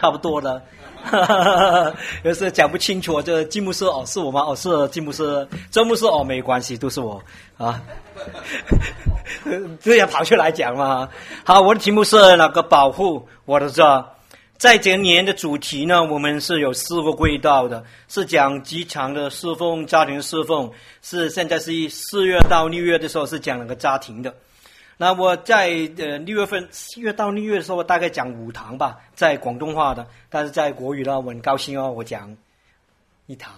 差不多的。有时讲不清楚，这金牧师是我吗？是金牧师，周牧师没关系，都是我啊。这样跑出来讲嘛。好，我的题目是那个保护我的家。在这年的主题呢，我们是有4个轨道的，是讲职场的侍奉、家庭的侍奉，现在是4月到6月的时候是讲那个家庭的。那我在4月到6月的时候，我大概讲5堂吧，在广东话的，但是在国语呢，我很高兴我讲1堂。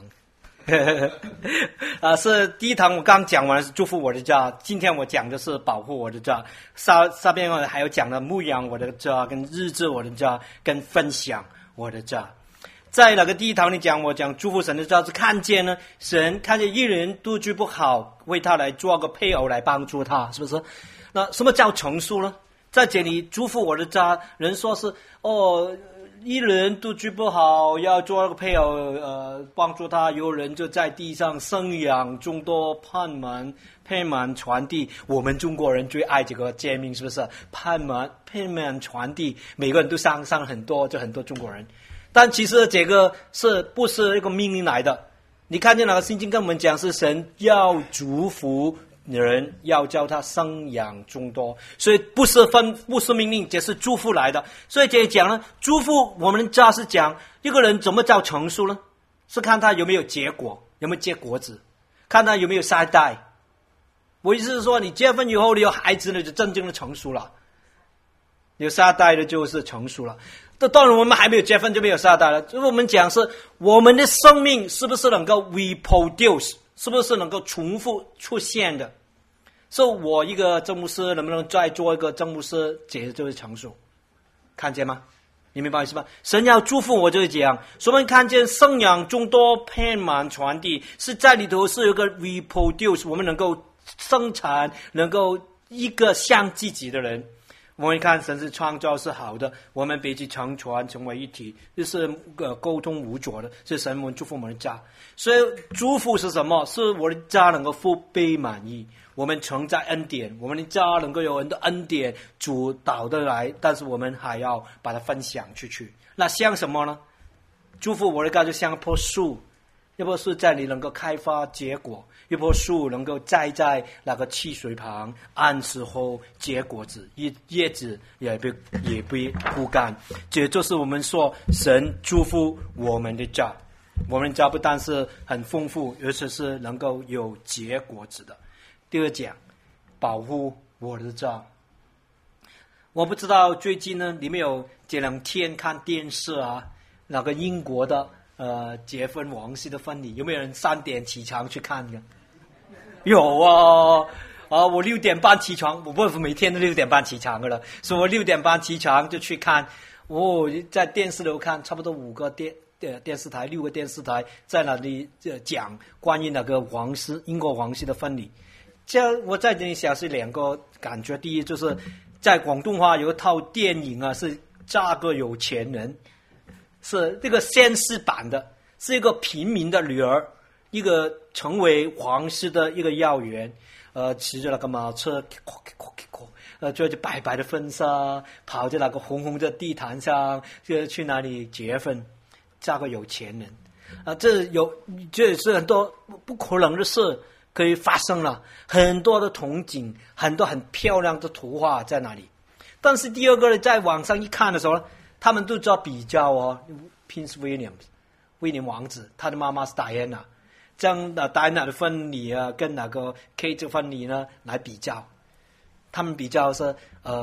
是第1堂我刚讲完是祝福我的家，今天我讲的是保护我的家，下边我还有讲了牧养我的家，跟日志我的家，跟分享我的家。在那个第1堂里讲，我讲祝福神的家是看见呢，神看见一人独居不好，为他来做个配偶来帮助他，是不是？那什么叫成熟呢？在这里祝福我的家，人说是一人独居不好，要做个配偶，帮助他。有人就在地上生养众多，盼满传递。我们中国人最爱这个诫命，是不是？盼满传递，每个人都上很多，就很多中国人。但其实这个不是一个命令来的？你看见那个圣经跟我们讲，是神要祝福人，要叫他生养众多，所以不是命令，这是祝福来的。所以这讲呢，祝福我们家是讲一个人怎么叫成熟呢？是看他有没有结果，有没有结果子，看他有没有下一代。我意思是说，你结婚以后，你有孩子了，就真正的成熟了；有下一代的，就是成熟了。当然，我们还没有结婚就没有下一代了。就是我们讲是我们的生命是不是能够 reproduce， 是不是能够重复出现的？所以我一个正牧师能不能再做一个正牧师，这就是成熟，看见吗？你明白意思吗？神要祝福我就是这样，所以我们看见生养众多，遍满传递，是在里头是有一个 reproduce， 我们能够生产，能够一个像自己的人。我们看神是创造是好的，我们彼此成全成为一体，就是沟通无阻的，是神我们祝福我们的家。所以祝福是什么？是我的家能够福杯满溢，我们承载恩典，我们的家能够有很多恩典主导的来，但是我们还要把它分享出去。那像什么呢？祝福我的家就像一棵树，一棵树在你能够开发结果，一棵树能够栽在那个汽水旁，按时后结果子，叶子也不枯干。这就是我们说神祝福我们的家，我们的家不但是很丰富，而且是能够有结果子的。第2讲，保护我的家。我不知道最近呢，你们有这2天看电视啊？那个英国的结婚王室的婚礼，有没有人3点起床去看的？有啊，我6点半起床，我不每天都6点半起床的了，所以我6点半起床就去看。在电视里看，差不多5个电视台，6个电视台在那里讲关于那个英国王室的婚礼。这样我在这里想是2个感觉，第一就是在广东话有一套电影啊，是嫁个有钱人，是这个现实版的，是一个平民的女儿，一个成为皇室的一个要员，骑着那个马车，穿着白白的婚纱，跑在那个红红的地毯上，就去哪里结婚，嫁个有钱人。这是很多不可能的事可以发生了，很多的憧憬，很多很漂亮的图画在那里。但是第2个在网上一看的时候，他们都做比较Prince William 威廉王子，他的妈妈是 Diana， 将Diana 的婚礼啊跟那个 Kate 的婚礼呢来比较，他们比较是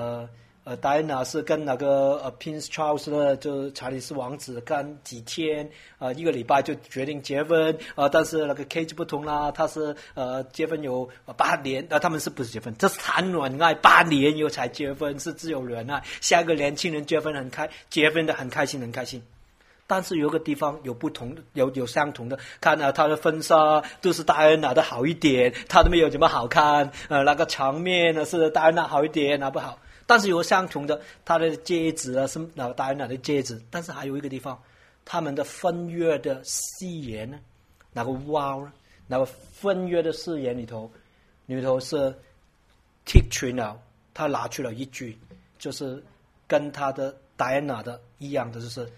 Diana 是跟那个Prince Charles 的，就是查理斯王子干几天1个礼拜就决定结婚但是那个 Kate 不同啦，他是结婚有8年他们是不是结婚？这是谈恋爱8年以后才结婚，是自由恋爱。下一个年轻人结婚的很开心很开心。但是有个地方有不同的，有相同的，看他的婚纱都是戴安娜的好一点，他都没有怎么好看那个场面呢是戴安娜好一点不好。但是有相同的，他的戒指是戴安娜的戒指。但是还有一个地方，他们的婚约的誓言呢，那个wow呢，那个婚约的誓言里头是剔除了，他拿出了一句，就是跟他的戴安娜的一样的，就是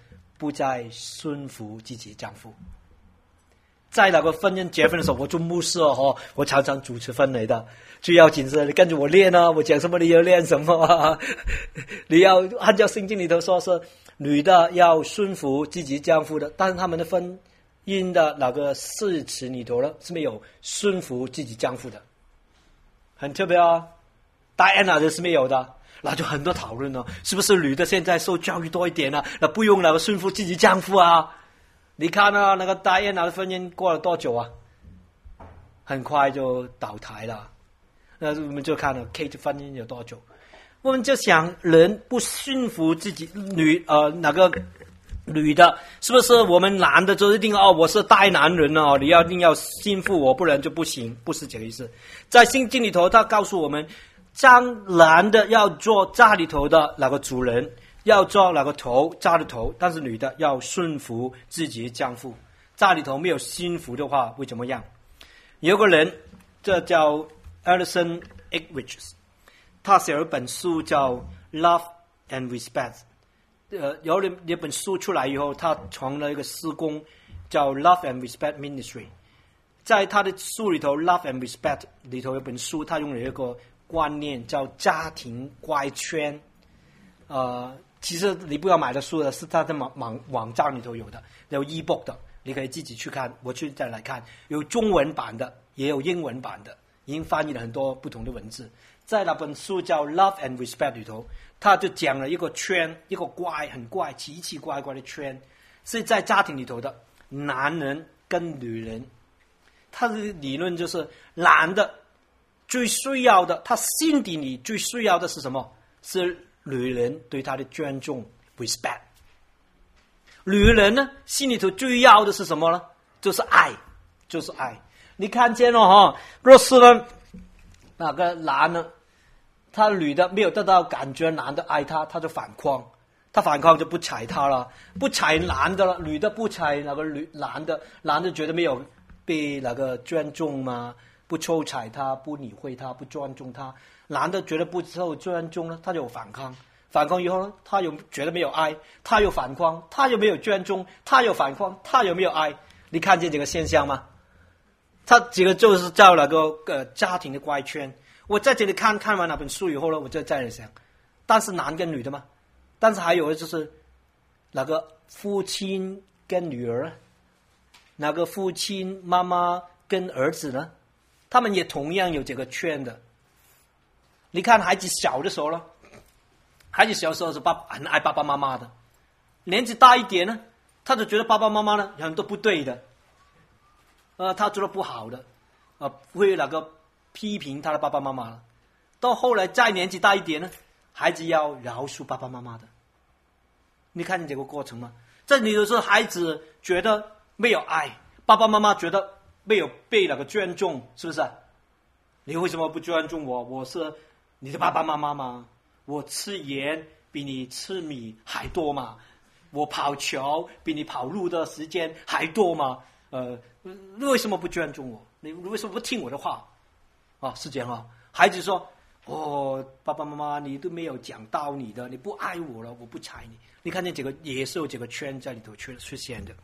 不再顺服自己丈夫。在那个婚姻结婚的时候，我做牧师我常常主持婚礼的。最要紧是你跟着我练啊，我讲什么你要练什么啊。你要按照圣经里头说是女的要顺服自己丈夫的，但是他们的婚姻的那个誓词里头呢是没有顺服自己丈夫的，很特别啊。Diana 就是没有的，那就很多讨论了，是不是女的现在受教育多一点啊？那不用那个顺服自己丈夫啊？你看啊，那个Diana的婚姻过了多久啊？很快就倒台了。那我们就看了 Kate 婚姻有多久。我们就想，人不驯服自己那个女的，是不是我们男的就一定我是大男人哦，你一定要驯服我，不然就不行？不是这个意思。在圣经里头，他告诉我们，男的要做家里头的那个主人，要做那个家的头，但是女的要顺服自己的丈夫。家里头没有驯服的话，会怎么样？有个人，这叫 Alison Eckridge， 他写了一本书叫《Love and Respect》。有一本书出来以后，他创了一个事工叫 Love and Respect Ministry。在他的书里头 Love and Respect 里头有本书，他用了一个观念叫家庭怪圈。其实你不要买的书的，是他的网站里头有的，有 ebook 的，你可以自己去看，我去再来看，有中文版的，也有英文版的，已经翻译了很多不同的文字。在那本书叫 Love and Respect 里头，他就讲了一个圈，一个很怪奇奇怪怪的圈，是在家庭里头的男人跟女人。他的理论就是男的最需要的，他心底里最需要的是什么？是女人对他的尊重 respect。 女人呢，心里头最要的是什么呢？就是爱，就是爱。你看见了若是呢那个男呢，他女的没有得到感觉男的爱他，他就反抗，他反抗就不睬他了，不睬男的了，女的不睬那个男的，男的觉得没有被那个尊重嘛，不抽睬他，不理会他，不尊重他。男的觉得不受尊重呢，他就反抗，反抗以后呢，他又觉得没有爱，他又反抗，他又没有尊重，他又反抗，他又没有爱。你看见这个现象吗？他这个就是叫那个家庭的怪圈。我在这里看完那本书以后呢，我就在想，但是男跟女的嘛，但是还有就是那个父亲跟女儿，那个父亲妈妈跟儿子呢，他们也同样有这个圈的。你看孩子小的时候呢，孩子小的时候是很爱爸爸妈妈的，年纪大一点呢，他就觉得爸爸妈妈呢有很多不对的，他做的不好的，会那个批评他的爸爸妈妈了。到后来再年纪大一点呢，孩子要饶恕爸爸妈妈的。你看见这个过程吗？这里头是孩子觉得没有爱，爸爸妈妈觉得没有被那个尊重，是不是？你为什么不尊重我？我是你的爸爸妈妈吗？我吃盐比你吃米还多吗？我跑球比你跑路的时间还多吗？为什么不尊重我？你为什么不听我的话？是这样啊。孩子说：“爸爸妈妈，你都没有讲道理的，你不爱我了，我不睬你。”你看见这个也是有这个圈在里头出现的。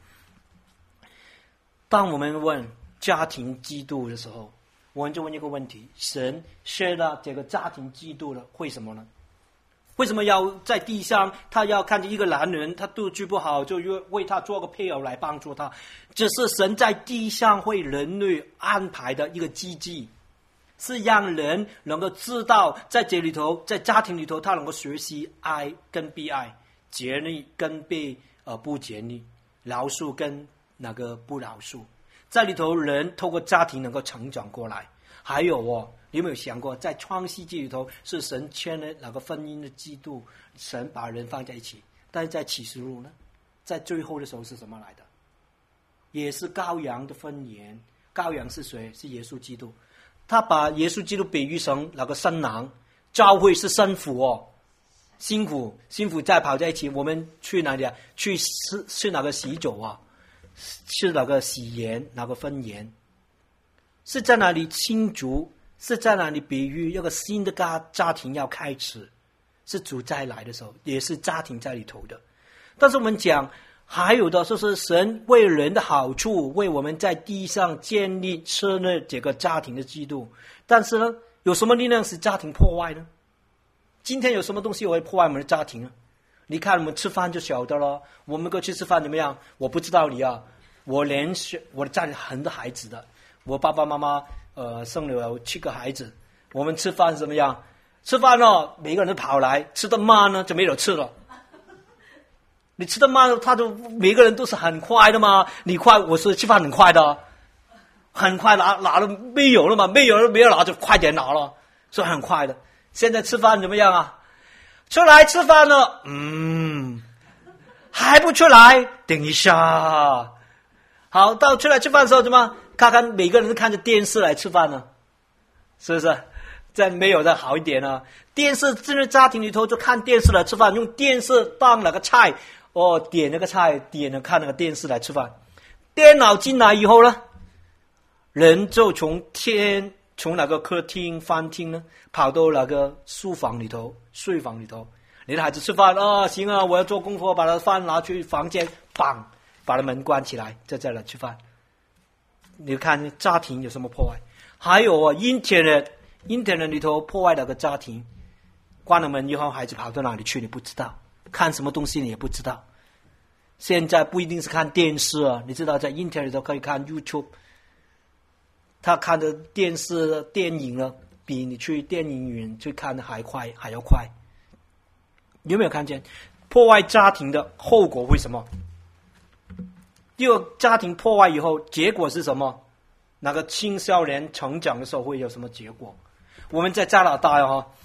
当我们问家庭嫉妒的时候，我们就问一个问题：神设了这个家庭嫉妒了，为什么呢？为什么要在地上他要看见一个男人他肚子不好，就为他做个配偶来帮助他？这是神在地上为人类安排的一个机制，是让人能够知道在这里头，在家庭里头，他能够学习爱跟被爱，竭力跟被不竭力，饶恕跟那个不饶恕。在里头人透过家庭能够成长过来。还有你有没有想过，在创世纪里头是神签了那个婚姻的制度，神把人放在一起。但是在启示录呢，在最后的时候是什么来的？也是羔羊的婚宴。羔羊是谁？是耶稣基督。他把耶稣基督比喻成那个新郎，教会是新妇新妇再跑在一起。我们去哪里啊？去那个喜酒是那个喜宴，那个婚宴，是在那里庆祝，是在那里比喻一个新的家庭要开始，是主再来的时候，也是家庭在里头的。但是我们讲还有的就是神为人的好处，为我们在地上建立设立这个家庭的制度。但是呢，有什么力量使家庭破坏呢？今天有什么东西会破坏我们的家庭呢？你看我们吃饭就晓得了，我们过去吃饭怎么样？我不知道你啊，我的家里很多孩子的，我爸爸妈妈生了7个孩子，我们吃饭怎么样？吃饭了，每个人都跑来，吃得慢呢就没有吃了。你吃得慢，每个人都是很快的嘛。你快，我是吃饭很快的，很快拿了没有了嘛，没有拿就快点拿了，所以很快的。现在吃饭怎么样啊？出来吃饭了，还不出来，等一下。好，到出来吃饭的时候怎么？看看每个人都看着电视来吃饭呢，是不是？再没有的好一点呢。电视进入家庭里头就看电视来吃饭，用电视当那个菜。点那个菜，点了看那个电视来吃饭。电脑进来以后呢，人就从那个客厅、饭厅呢，跑到那个书房里头、睡房里头。你的孩子吃饭行啊，我要做功课，把他饭拿去房间，绑，把他门关起来，在这里吃饭。你看家庭有什么破坏？还有Internet里头破坏那个家庭，关了门以后，孩子跑到哪里去你不知道。看什么东西你也不知道。现在不一定是看电视啊，你知道在 Internet 里头可以看 YouTube， 他看的电视电影呢，比你去电影院去看的还要快。有没有看见破坏家庭的后果会什么？第二，家庭破坏以后结果是什么？那个青少年成长的时候会有什么结果？我们在加拿大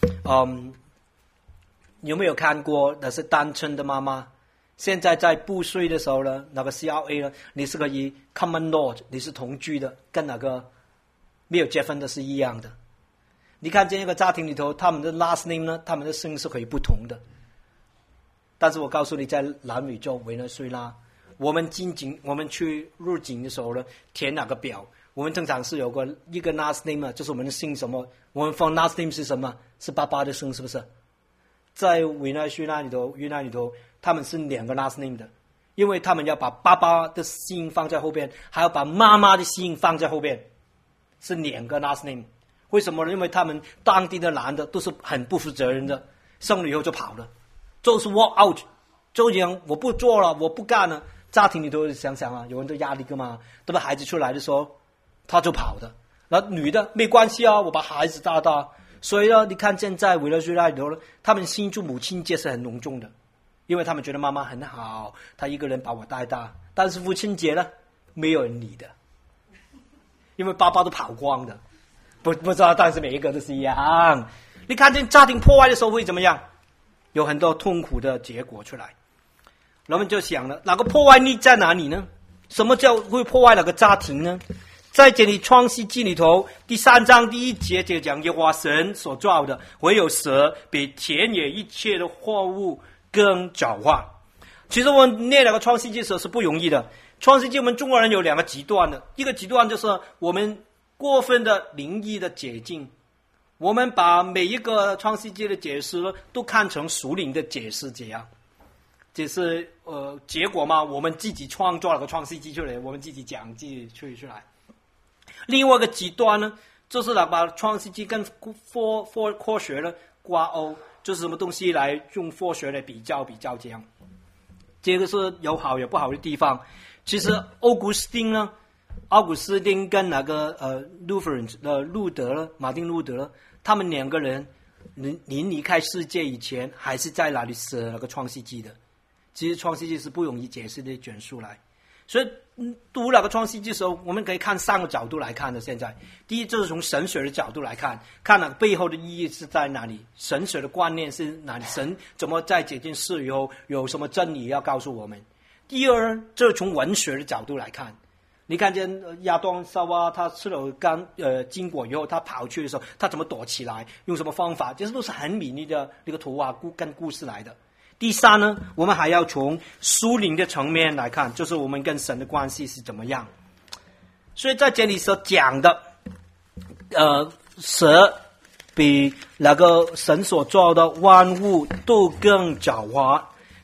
有没有看过那是单亲的妈妈？现在在布税的时候呢，那个 CRA 呢，你是可以 common law， 你是同居的，跟那个没有结婚的是一样的。你看这个家庭里头，他们的 last name 呢，他们的姓是可以不同的。但是我告诉你，在南美洲委内瑞拉，我们去入境的时候呢，填哪个表？我们正常是有一个 last name， 就是我们的姓什么？我们放 last name 是什么？是爸爸的姓，是不是？在委内瑞拉里头，他们是2个 last name 的，因为他们要把爸爸的姓放在后边，还要把妈妈的姓放在后边，是2个 last name。为什么呢？因为他们当地的男的都是很不负责任的，生了以后就跑了，就是 walk out， 就讲我不做了，我不干了。家庭里头想想啊，有人的压力干嘛？等到孩子出来的时候，他就跑的。那女的没关系啊，我把孩子带大。所以呢，你看现在委内瑞拉里头，他们庆祝母亲节是很隆重的，因为他们觉得妈妈很好，她一个人把我带大。但是父亲节呢，没有人理的，因为爸爸都跑光的，不知道，但是每一个都是一样。你看见家庭破坏的时候会怎么样？有很多痛苦的结果出来。我们就想了，哪个破坏力在哪里呢？什么叫会破坏哪个家庭呢？在这里创世纪里头第3章第1节就讲耶和华神所造的，唯有蛇比田野一切的货物更狡猾。其实我们念那个创世纪的时候是不容易的。创世纪我们中国人有2个极端的，一个极端就是我们过分的灵异的解经，我们把每一个创世纪的解释都看成属灵的解释，这样这是结果嘛，我们自己创作了个创世纪出来，我们自己讲自己吹出来。另外一个极端呢，就是把创世纪跟科学呢挂钩，就是什么东西来用科学来比较这样。这个是有好有不好的地方。其实奥古斯丁跟那个马丁路德他们2个人临离开世界以前，还是在哪里写那个创世纪的。其实创世纪是不容易解释的一卷书来，所以读那个创世纪的时候，我们可以看3个角度来看的。现在第一就是从神学的角度来看那个背后的意义是在哪里，神学的观念是哪里，神怎么在这件事以后有什么真理要告诉我们。第二就是从文学的角度来看，你看见亚当夏娃他吃了禁果以后，他跑去的时候他怎么躲起来，用什么方法，这些都是很美丽的那个图画跟故事来的。第3呢，我们还要从属灵的层面来看，就是我们跟神的关系是怎么样。所以在这里所讲的蛇比那个神所造的万物都更狡猾，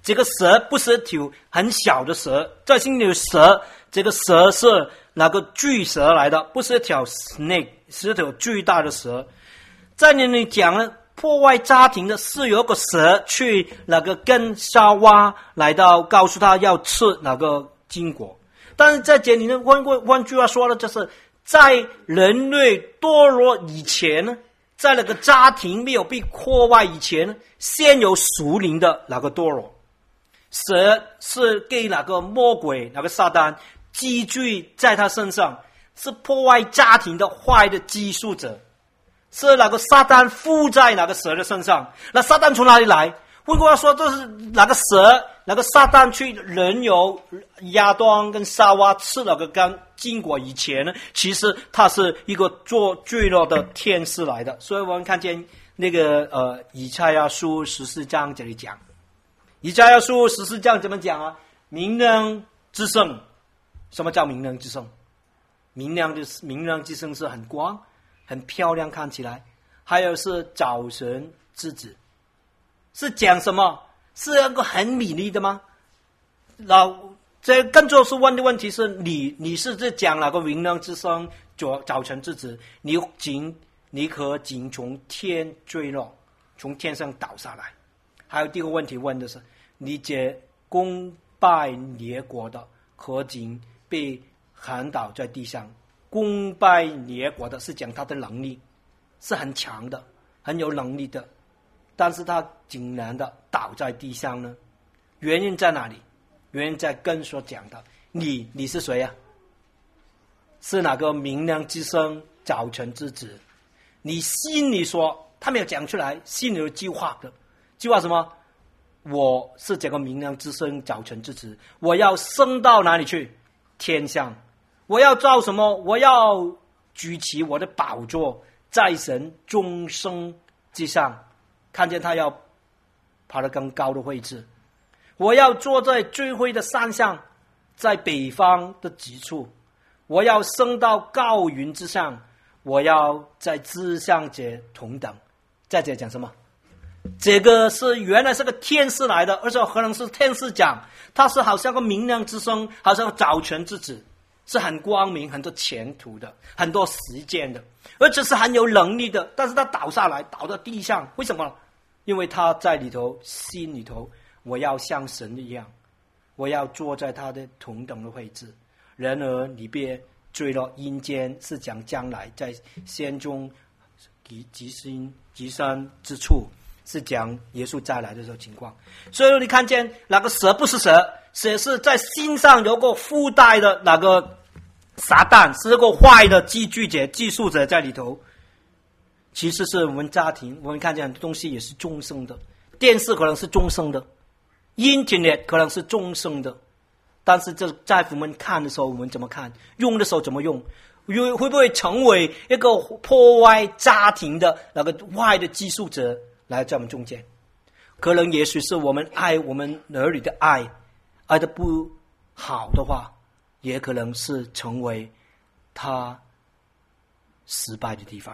这个蛇不是一条很小的蛇，在新约蛇，这个蛇是那个巨蛇来的，不是一条 snake， 是一条巨大的蛇。在那里讲了，破坏家庭的是有个蛇去那个跟夏娃来到，告诉他要吃那个禁果。但是在这里呢，换句话说了，就是在人类堕落以前呢，在那个家庭没有被破坏以前呢，先有属灵的那个堕落。蛇是给那个魔鬼那个撒旦寄居在他身上，是破坏家庭的坏的寄宿者，是那个撒旦附在那个蛇的身上。那撒旦从哪里来？换句话说，这是那个蛇，那个撒旦去人由亚当跟夏娃吃那个禁果以前呢，其实他是一个做坠落的天使来的。所以我们看见那个以赛亚书14章这里讲，以赛亚书14章怎么讲啊？明亮之声。什么叫明亮之声？明亮之声是很光很漂亮看起来，还有是早晨之子，是讲什么？是那个很美丽的吗？这更重要是问的问题是你是在讲哪个明亮之声早晨之子？你可仅从天坠落，从天上倒下来。还有第二个问题问的是，你这攻败列国的可仅被砍倒在地上？攻败列国的是讲他的能力是很强的，很有能力的，但是他竟然的倒在地上呢？原因在哪里？原因在跟所讲的，你是谁啊？是哪个明亮之声早晨之子？你心里说，他没有讲出来，心里有计划的，计划什么？我是这个明亮之声早晨之子，我要升到哪里去？天上。我要造什么？我要举起我的宝座，在神众生之上，看见他要爬得更高的位置。我要坐在最辉的山上，在北方的极处。我要升到高云之上，我要在至上者同等。在这讲什么？这个是原来是个天使来的，而且可能是天使讲，他是好像个明亮之声，好像个早晨之子，是很光明、很多前途的，很多实践的，而且是很有能力的。但是他倒下来，倒到地上，为什么？因为他在里头，心里头，我要像神一样，我要坐在他的同等的位置。然而你别坠落阴间，是讲将来在仙中极深之处，是讲耶稣再来的时候情况。所以你看见那个蛇不是蛇，蛇是在心上有个附带的那个撒旦，是个坏的寄居者、寄宿者在里头。其实是我们家庭，我们看见很多东西也是众生的，电视可能是众生的，Internet 可能是众生的，但是这在我们看的时候，我们怎么看？用的时候怎么用？会不会成为一个破坏家庭的那个坏的寄宿者来在我们中间？可能也许是我们爱我们儿女的爱的不好的话，也可能是成为他失败的地方。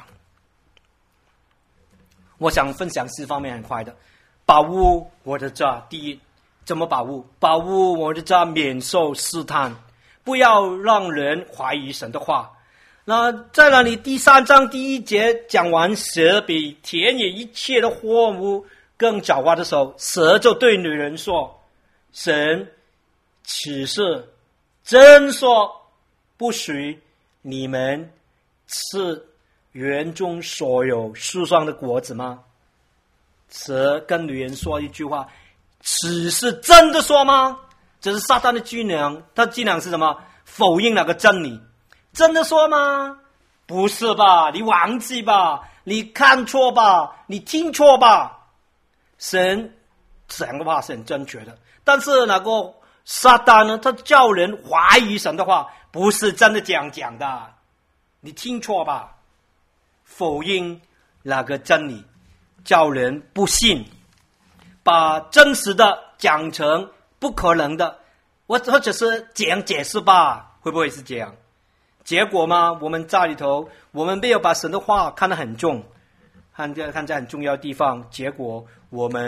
我想分享4方面很快的，保护我的家。第一，怎么保护？保护我的家免受试探，不要让人怀疑神的话。那在那里第3章第1节讲完蛇比田野一切的货物更狡猾的时候，蛇就对女人说：神此事真说不许你们吃园中所有树上的果子吗？蛇跟女人说一句话：此是真的说吗？这是撒旦的伎俩，他伎俩是什么？否认那个真理。真的说吗？不是吧，你忘记吧，你看错吧，你听错吧。神讲的话是很正确的，但是那个撒旦呢，他叫人怀疑神的话，不是真的这样讲的，你听错吧。否认那个真理，叫人不信，把真实的讲成不可能的，或者是这样解释吧，会不会是这样？结果嘛，我们在里头，我们没有把神的话看得很重，看在很重要的地方，结果我们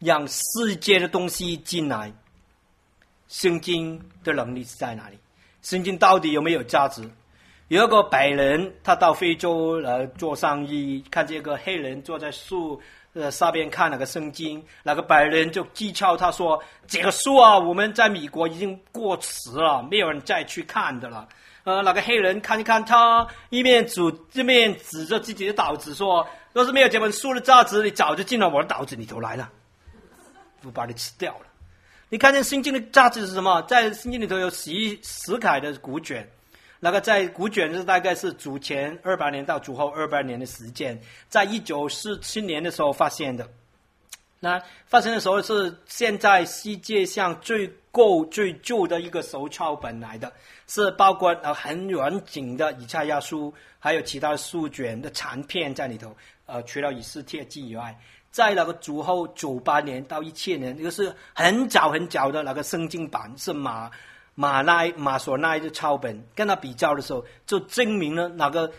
让世界的东西进来。圣经的能力是在哪里？圣经到底有没有价值？有一个白人，他到非洲来做生意，看见一个黑人坐在树上边看那个圣经，那个白人就讥嘲他说：“这个书啊，我们在美国已经过时了，没有人再去看的了。”那个黑人看一看，他一面指着自己的岛子说：“要是没有这本书的价值，你早就进了我的岛子里头来了，我把你吃掉了。”你看见圣经的价值是什么？在圣经里头有十楷的古卷，那个在古卷是大概是主前200年到主后200年的时间，在1947年的时候发现的。那发现的时候是现在世界上最旧的一个手抄本来的，是包括很完整的以赛亚书，还有其他的书卷的残片在里头。除了以斯帖记以外，在那个主后98年到1000年，这个是很早的那个圣经版，是马索奈的抄本，跟他比较的时候，就证明了那个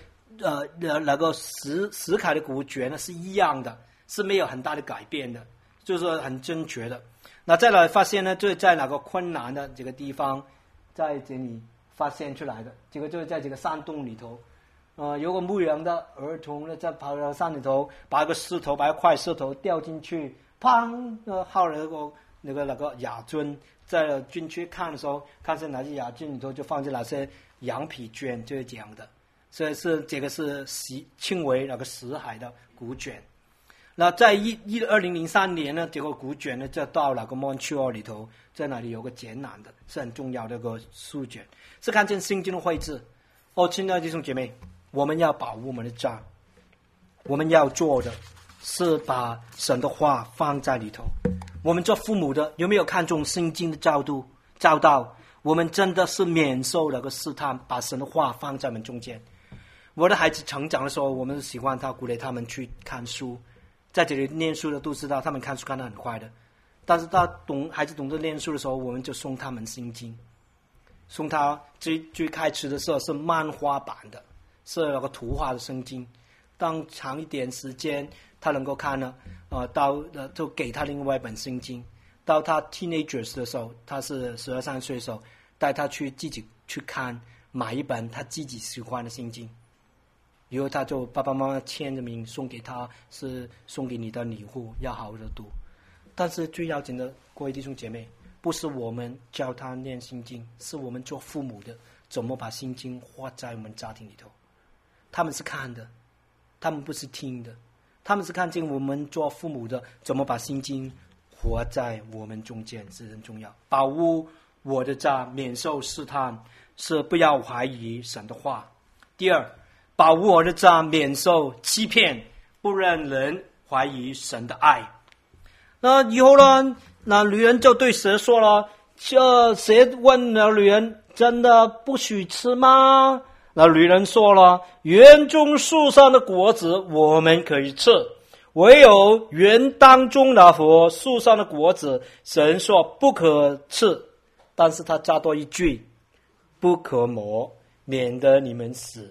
十楷的古卷呢是一样的，是没有很大的改变的，就是很正确的。那再来发现呢，就是在哪个昆南的这个地方，在这里发现出来的，这个就是在这个山洞里头。有个牧羊的儿童呢，在跑到山里头，把一块石头掉进去，砰！号了那个亚尊，在进去看的时候，看是哪些亚尊里头就放进哪些羊皮卷，就是这样的。所以这个是称为那个死海的古卷。那在2003年呢，这个古卷呢就到那个 Montreal 里头，在那里有个展览的，是很重要的一个书卷，是看见圣经的绘制。亲爱的弟兄姐妹，我们要保护我们的家，我们要做的是把神的话放在里头。我们做父母的有没有看重圣经的教导？我们真的是免受那个试探，把神的话放在我们中间。我的孩子成长的时候，我们喜欢鼓励他们去看书，在这里念书的都知道，他们看书看得很快的。但是孩子懂得念书的时候，我们就送他们圣经，送他最开始的时候是漫画版的，是那个图画的圣经。当长一点时间他能够看呢，就给他另外一本圣经。到他 teenagers 的时候，他是12、13岁的时候，带他自己去看，买一本他自己喜欢的圣经。以后他就爸爸妈妈签着名送给他，是送给你的礼物，要好好的读。但是最要紧的，各位弟兄姐妹，不是我们教他念圣经，是我们做父母的怎么把圣经活在我们家庭里头。他们是看的，他们不是听的，他们是看见我们做父母的怎么把圣经活在我们中间，是很重要。保护我的家免受试探，是不要怀疑神的话。第二，保护我的家免受欺骗，不让人怀疑神的爱。那以后呢，那女人就对蛇说了，蛇问了女人，真的不许吃吗？那女人说了，园中树上的果子我们可以吃，唯有园当中那棵树上的果子，神说不可吃。但是他加多一句，不可摸，免得你们死。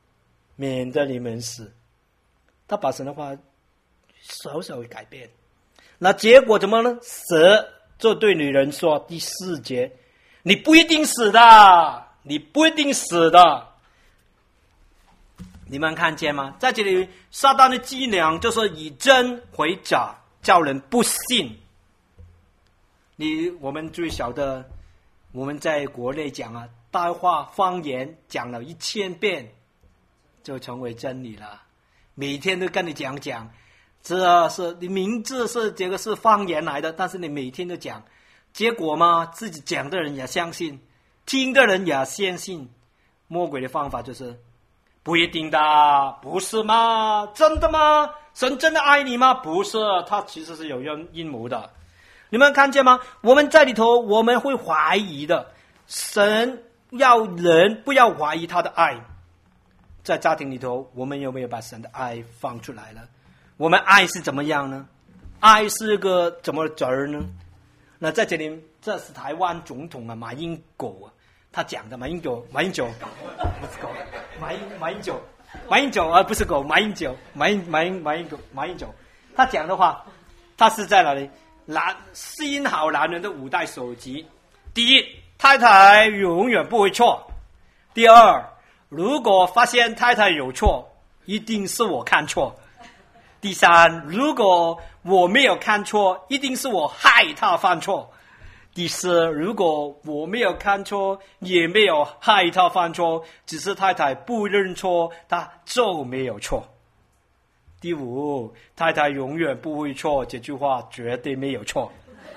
他把神的话稍稍改变。那结果怎么呢？蛇就对女人说，第4节，你不一定死的。你们看见吗？在这里撒旦的伎俩就是以真为假，叫人不信。我们最小的，我们在国内讲啊，大话方言讲了1000遍就成为真理了，每天都跟你讲，这是你明知是这个是方言来的，但是你每天都讲，结果嘛，自己讲的人也相信，听的人也相信。魔鬼的方法就是不一定的，不是吗？真的吗？神真的爱你吗？不是，他其实是有阴谋的。你们看见吗？我们在里头我们会怀疑的，神要人不要怀疑他的爱。在家庭里头，我们有没有把神的爱放出来了？我们爱是怎么样呢？爱是个怎么字儿呢？那在这里，这是台湾总统啊，马英九啊，他讲的马英九不是狗，马英九不是狗，马英九，他讲的话，他是在哪里？ 吸引好男人的5大守则。第一，太太永远不会错。第二，如果发现太太有错，一定是我看错。第三，如果我没有看错，一定是我害他犯错。第四，如果我没有看错，也没有害他犯错，只是太太不认错，他就没有错。第五，太太永远不会错，这句话绝对没有错。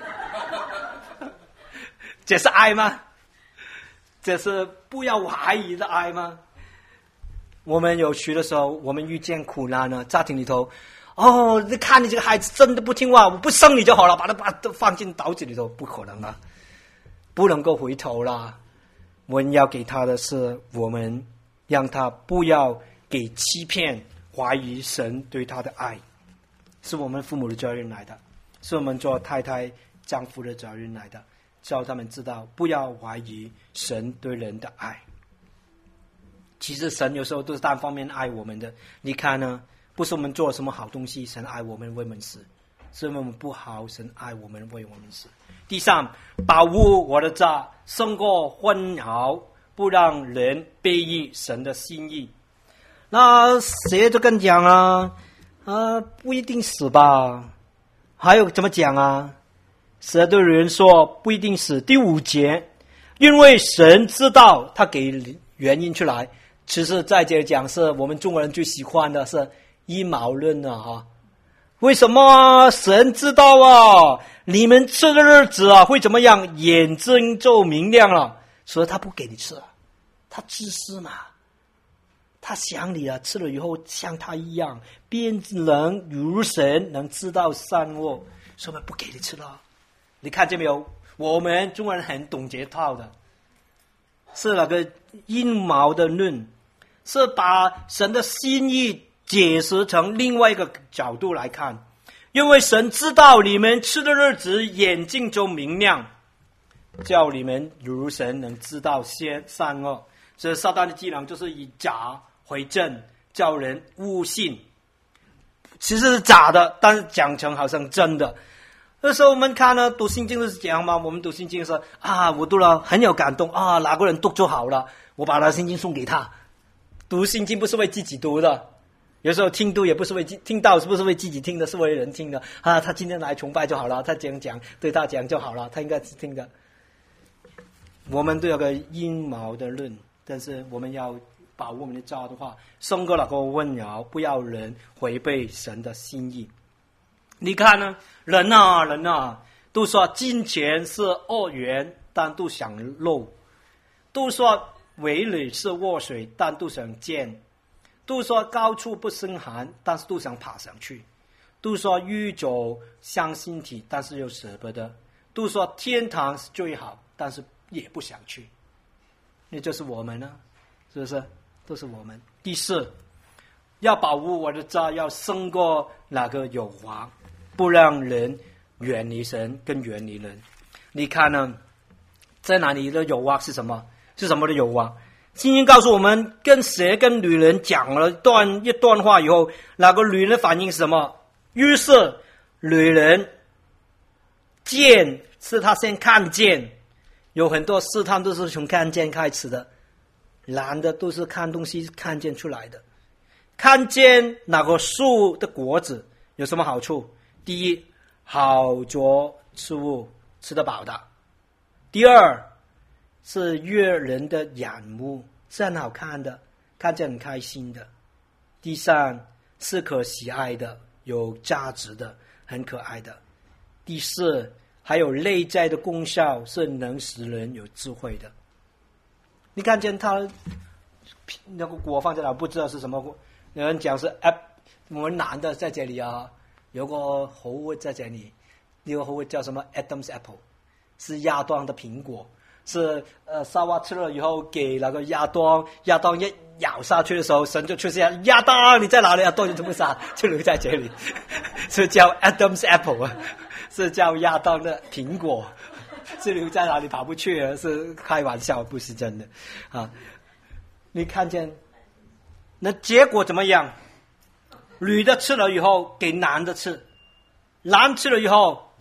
这是爱吗？这是不要怀疑的爱吗？我们有趣的时候，我们遇见苦难呢，家庭里头，你看你这个孩子真的不听话，我不生你就好了，把它放进刀子里头，不可能了，不能够回头了。我们要给他的是，我们让他不要给欺骗、怀疑神对他的爱，是我们父母的责任来的，是我们做太太、丈夫的责任来的，叫他们知道不要怀疑神对人的爱。其实神有时候都是单方面爱我们的，你看呢？不是我们做了什么好东西，神爱我们为我们死；是我们不好，神爱我们为我们死。第三，保护我的家胜过混淆，不让人背逆神的心意。那谁就跟讲不一定死吧？还有怎么讲啊？蛇对人说不一定死。第5节，因为神知道，他给原因出来。其实在这里讲是我们中国人最喜欢的是阴谋论为什么神知道你们吃的日子会怎么样，眼睛就明亮了，所以他不给你吃他自私嘛，他想你吃了以后像他一样变能如神，能知道善恶，所以不给你吃了。你看见没有？我们中国人很懂这套的，是那个阴谋的论，是把神的心意解释成另外一个角度来看。因为神知道你们吃的日子眼睛就明亮，叫你们如神能知道善恶。所以撒旦的伎俩就是以假为真，叫人误信。其实是假的，但是讲成好像真的。那时候我们看呢，读圣经是这样吗？我们读圣经说我读了很有感动哪个人读就好了，我把他圣经送给他。读圣经不是为自己读的，有时候听读也不是为听到，是不是为自己听的，是为人听的他今天来崇拜就好了，他这样讲对他讲就好了，他应该是听的。我们都有个阴谋的论，但是我们要把我们的家的话胜过那个温柔，不要人违背神的心意。你看呢，人都说金钱是恶缘，但都想漏；都说围垒是祸水，但都想见；都说高处不胜寒，但是都想爬上去；都说宇宙像星体，但是又舍不得；都说天堂是最好，但是也不想去。那就是我们呢，是不是？都是我们。第4，要保护我的家，要胜过那个诱惑，不让人远离神跟远离人。你看呢，在哪里的诱惑是什么？是什么的诱惑？圣经告诉我们，跟女人讲了一段话以后，那个女人的反应是什么？于是女人见是她先看见，有很多试探都是从看见开始的，男的都是看东西看见出来的。看见哪个树的果子有什么好处？第一，好作吃物，吃得饱的。第二，是悦人的眼目，是很好看的，看见很开心的。第三，是可喜爱的，有价值的，很可爱的。第4，还有内在的功效，是能使人有智慧的。你看见他那个果放在哪，不知道是什么果。有人讲是我们男的在这里有个好物在这里，那个好物叫什么 Adam's Apple， 是亚当的苹果，是夏娃吃了以后给那个亚当一咬下去的时候，神就出现，亚当你在哪里？亚当就不杀，就留在这里，是叫 Adam's Apple 是叫亚当的苹果，是留在哪里跑不去，是开玩笑，不是真的你看见那结果怎么样？女的吃了以后给男的吃，男吃了以后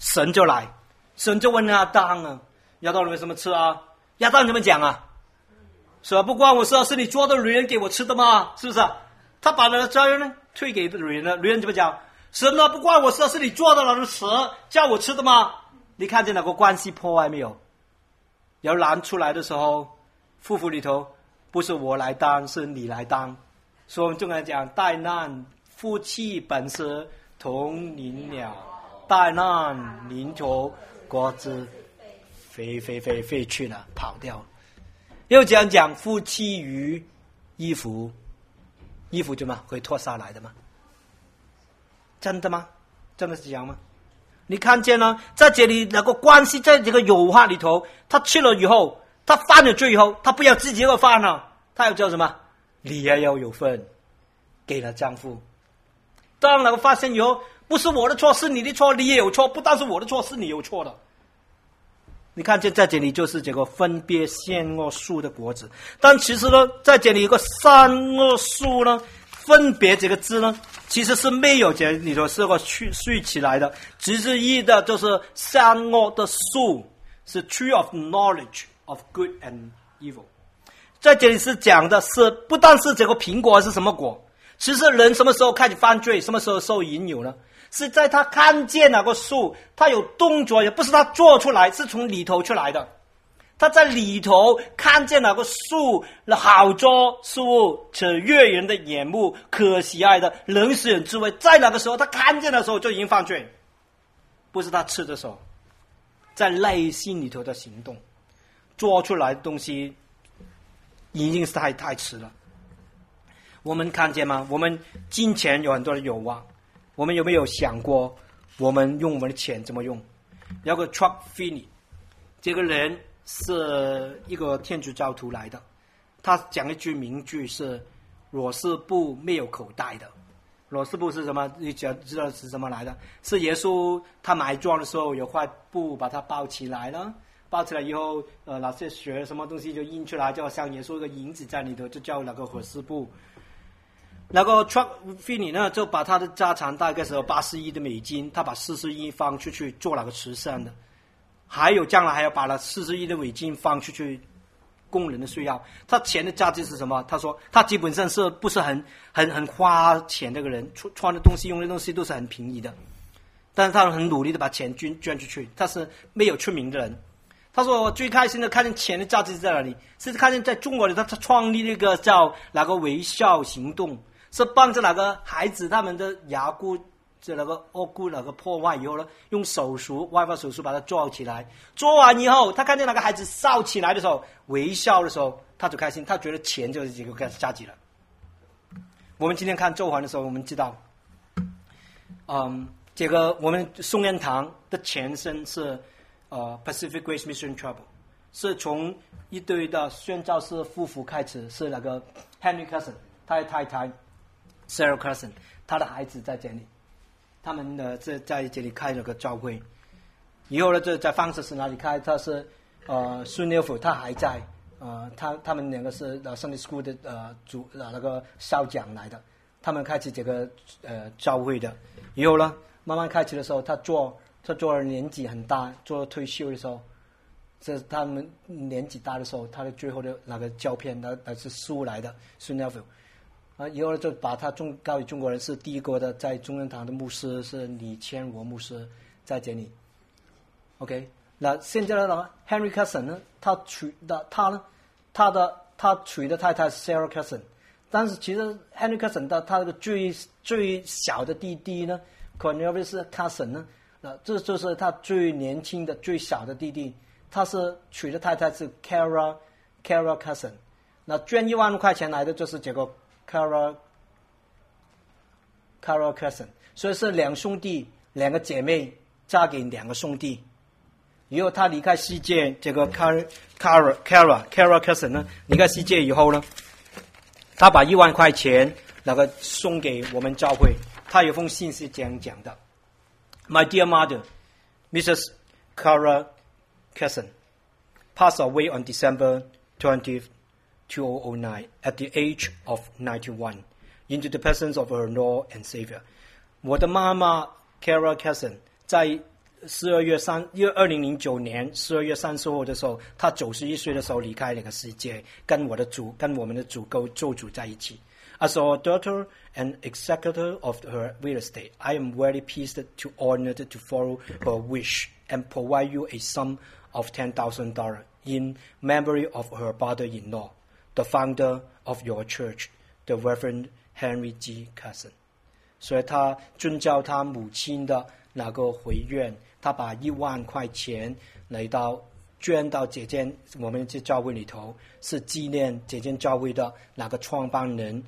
神就来，神就问亚当啊，亚当你为什么吃啊？亚当怎么讲啊？是吧？不关我事啊，是你做的女人给我吃的吗？是不是啊？他把那个责任推给女人了，女人怎么讲？神啊，不关我事啊，是你做的那个蛇叫我吃的吗？你看见那个关系破坏没有？要拦出来的时候，夫妇里头不是我来当，是你来当。所以我们就跟他讲，带难夫妻本是同林鸟，带难临头各自飞去了，跑掉了。又这样讲，夫妻与衣服就嘛会脱下来的吗？真的吗？真的是这样吗？你看见了，在这里那个关系，在这个有话里头，他去了以后，他犯了罪以后，他不要自己要犯了，他要叫什么？你也要有份，给了丈夫。当那个发现以后，不是我的错，是你的错，你也有错，不但是我的错，是你有错的。你看见在这里就是这个分别善恶树的果子，但其实呢，在这里有个善恶树呢，分别这个字呢，其实是没有这里头是个续起来的，直是译的就是善恶的树，是 tree of knowledge of good and evil。在这里是讲的是不但是这个苹果是什么果，其实人什么时候开始犯罪，什么时候受引诱呢？是在他看见那个树，他有动作，也不是他做出来，是从里头出来的。他在里头看见那个树，好做树，且悦人的眼目，可喜爱的，能使人智慧。在那个时候，他看见的时候就已经犯罪，不是他吃的时候，在内心里头的行动，做出来的东西已经是太迟了。我们看见吗？我们金钱有很多的诱惑，我们有没有想过，我们用我们的钱怎么用？有个 Chuck Finney， 这个人是一个天主教徒来的，他讲一句名句是螺丝布没有口袋的。螺丝布是什么？你知道是什么来的？是耶稣他埋葬的时候有块布把它包起来了，包起来以后那些血什么东西就印出来，就好像耶稣一个影子在里头，就叫那个螺丝布。那个 Chuck Finney 呢，就把他的家产大概是80亿的美金，他把40亿放出去做那个慈善的，还有将来还要把那40亿的美金放出去工人的需要。他钱的价值是什么？他说他基本上是不是很花钱这个人，穿的东西用的东西都是很便宜的，但是他很努力的把钱捐出去，他是没有出名的人。他说我最开心的看见钱的价值在哪里，是看见在中国的他创立了一个叫那个微笑行动，是帮着那个孩子他们的牙骨这那个颚骨那个破坏以后呢，用外科手术把它做起来，做完以后他看见那个孩子笑起来的时候，微笑的时候，他就开心，他觉得钱就是这个价值了。我们今天看咒环的时候，我们知道这个我们颂恩堂的前身是Pacific Grace Mission Chapel， 是从一对的宣教士夫妇开始，是那个 Henry Carson 他的太太 Sarah Carson， 他的孩子在这里，他们在这里开了个教会。以后呢，就在方式是哪里开？他是孙六福他还在，他们两个是Sunday School 的那个校长来的，他们开始这个教会的。以后呢，慢慢开始的时候，他做了年纪很大，做了退休的时候，这他们年纪大的时候，他的最后的那个照片，那是书来的，孙六福。以后就把他告诉中国人是第一个的在中恩堂的牧师是李千国牧师在这里。OK， 那现在呢 ，Henry Carson 呢，他娶的太太 Sarah Carson， 但是其实 Henry Carson 他那个最小的弟弟呢 ，Cornelius Carson 呢，那这就是他最年轻的最小的弟弟，他是娶的太太是 Carol Carson， 那捐1万块钱来的就是这个。Carol Carson， 所以是两兄弟2个姐妹嫁给2个兄弟。以后他离开世界，这个 Carol Carson 呢，离开世界以后呢，他把1万块钱那个送给我们教会。他有封信是这样讲的 ：My dear mother, Mrs. Carol Carson, passed away on December 20th. 2009 at the age of 91 into the presence of her Lord and Savior。 我的妈妈 Carol Carson 在 2009年12月30号的时候，他91岁的时候离开那个世界，跟我们的主做主在一起。As our daughter and executor of her real estate, I am very pleased to honored to follow her wish and provide you a sum of $10,000 in memory of her father-in-law, the founder of your church, the Reverend Henry G. Carson. 所以他遵照他母亲的那个回愿，他把1万块钱来到捐到这间我们这教会里头，是纪念这间教会的那个创办人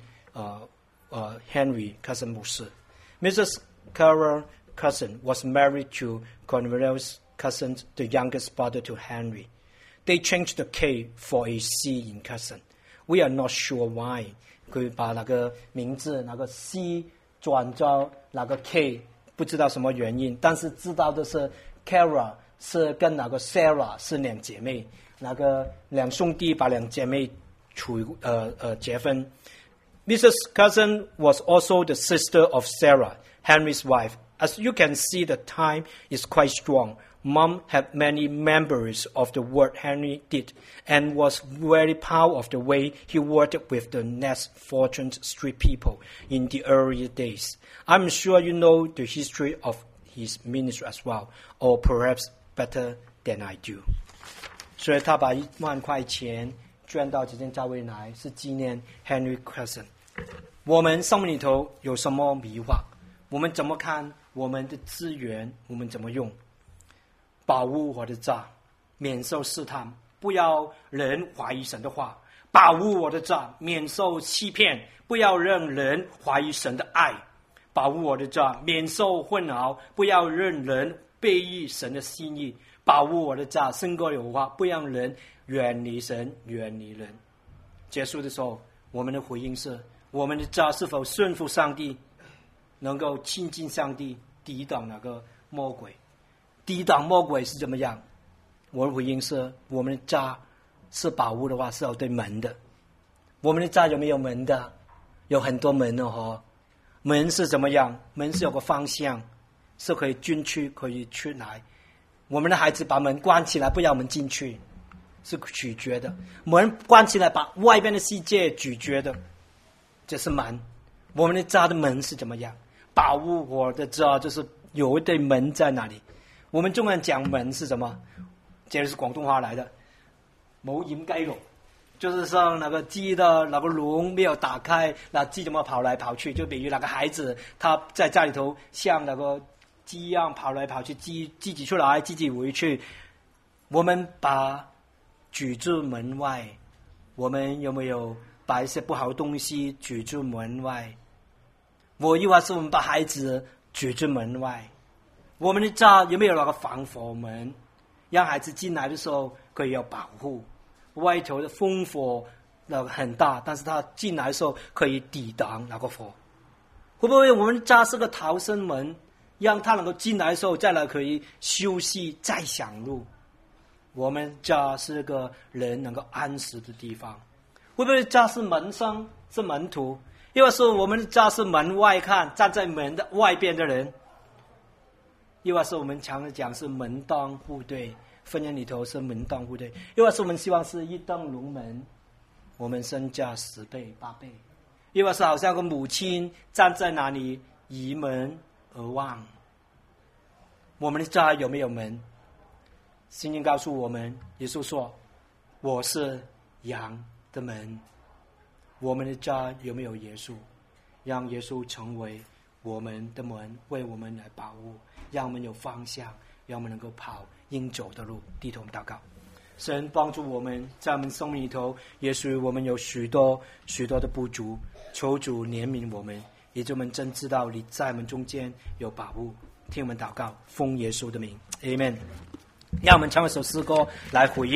Henry Carson 牧师。Mrs. Carol Carson was married to Cornelius Carson, the youngest brother to Henry. They changed the K for a C in Carson. We are not sure why. 佢把那个名字那个 C 转到那个 K， 不知道什么原因，但是知道的是 Carol 是跟那个 Sarah 是两姐妹，那个两兄弟把两姐妹结婚。Mrs. Carson was also the sister of Sarah, Henry's wife. As you can see, the time is quite strong. Mom had many memories of the work Henry did and was very proud of the way he worked with the less fortunate street people in the early days. I'm sure you know the history of his ministry as well, or perhaps better than I do. 所以他把1万块钱捐到这间教会来，是纪念 Henry Carson。我们生命里头有什么迷惑？我们怎么看我们的资源？我们怎么用？保护我的家，免受试探，不要人怀疑神的话；保护我的家，免受欺骗，不要让人怀疑神的爱；保护我的家，免受混淆，不要让人背逆神的心意；保护我的家，胜过有话，不让人远离神，远离人。结束的时候，我们的回应是：我们的家是否顺服上帝，能够亲近上帝，抵挡那个魔鬼？抵挡魔鬼是怎么样？我的回应是：我们的家是保护的话，是有对门的。我们的家有没有门的？有很多门哦。门是怎么样？门是有个方向，是可以进去，可以出来。我们的孩子把门关起来，不让我们进去，是拒绝的。门关起来，把外边的世界拒绝的，这是门。我们的家的门是怎么样？保护我的家就是有一对门在那里。我们中文讲门是什么？这是广东话来的，冇掩雞籠，就是说那个鸡的那个笼没有打开，那鸡怎么跑来跑去？就比如那个孩子他在家里头像那个鸡一样跑来跑去，鸡自己出来，自己回去。我们把举住门外，我们有没有把一些不好的东西举住门外？我以为是我们把孩子举住门外。我们的家有没有那个防火门，让孩子进来的时候可以有保护？外头的烽火那个很大，但是他进来的时候可以抵挡那个火。会不会我们家是个逃生门，让他能够进来的时候再来可以休息再享路？我们家是个人能够安息的地方。会不会家是门生，是门徒？因为是我们家是门外看，站在门的外边的人。又或是我们常常讲是门当户对，婚姻里头是门当户对。又或是我们希望是一灯笼门，我们身价10倍8倍。又或是好像个母亲站在那里倚门而望。我们的家有没有门？圣经告诉我们，耶稣说：“我是羊的门。”我们的家有没有耶稣？让耶稣成为我们的门，为我们来保护，让我们有方向，让我们能够跑应走的路。低头祷告，神帮助我们，在我们生命里头，也许我们有许多的不足，求主怜悯我们，也就我们真知道你在我们中间有保护。听我们祷告，奉耶稣的名 ，Amen。让我们唱一首诗歌来回应。